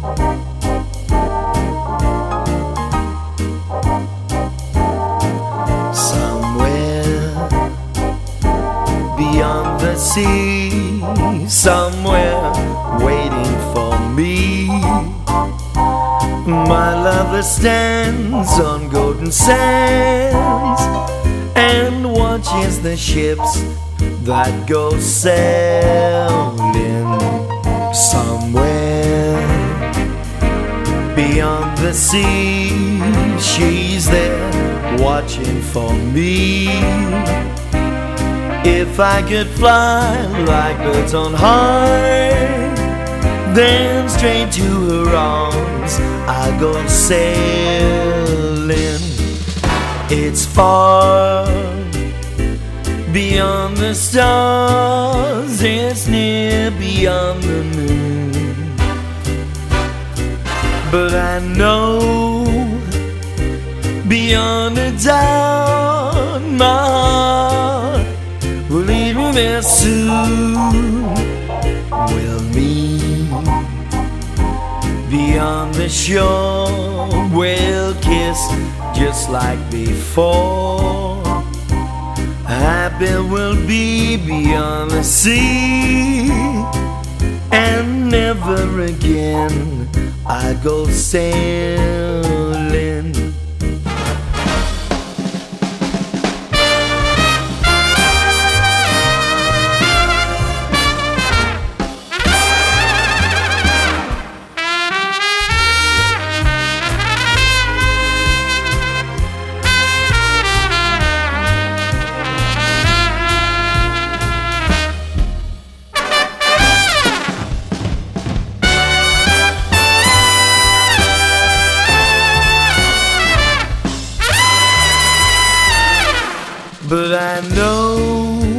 Somewhere beyond the sea, somewhere waiting for me, my lover stands on golden sands and watches the ships that go sailing. Somewhere beyond the sea, she's there watching for me. If I could fly like birds on high, then straight to her arms I'll go sailing. It's far beyond the stars, it's near beyond the moon, but I know beyond a doubt my heart will lead me there soon. We'll meet beyond the shore, we'll kiss just like before. Happy we'll be beyond the sea, and never again I go sailing. But I know